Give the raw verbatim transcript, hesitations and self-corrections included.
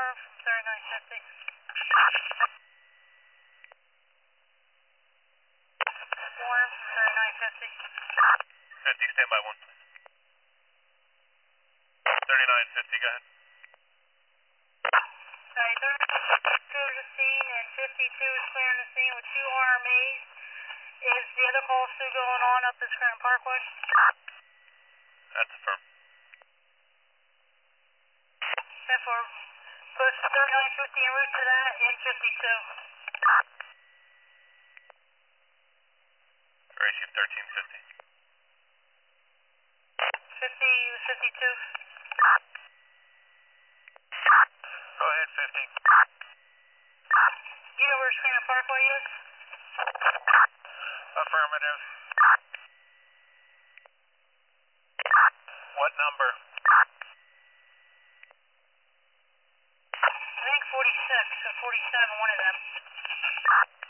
confirm from thirty-nine fifty. Warren from thirty-nine fifty. fifty, stand by one, please. thirty-nine fifty, go ahead. Okay, thirty-nine fifty clear the scene and fifty-two is clearing the scene with two R M As. Is the other call still going on up this Scranton Parkway? That's affirmed. ten four, push thirty-nine fifty en route to that and fifty-two. Ratio thirteen fifty. fifty, fifty-two. Go ahead, fifty. You know where Scranton Parkway is? Affirmative. What number? I think forty-six or forty-seven, one of them.